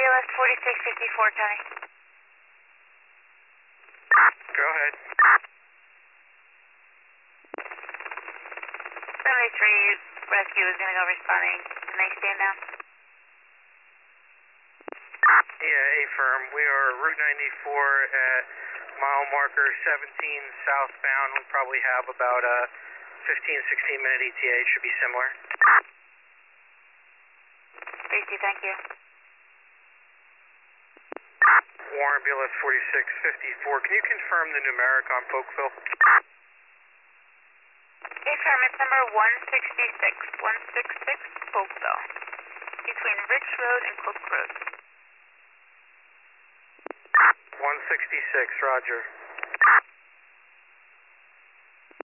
BLS 4654, County. Go ahead. 73 rescue is going to go responding. Can they stand down? Yeah, A-firm. We are Route 94 at mile marker 17 southbound. We probably have about a 15-16 minute ETA. It should be similar. Tracy, thank you. Warren, BLS 4654. Can you confirm the numeric on Folkville? A-firm, it's number 166. 166 Folkville. Between Rich Road and Cook Road. 166, roger.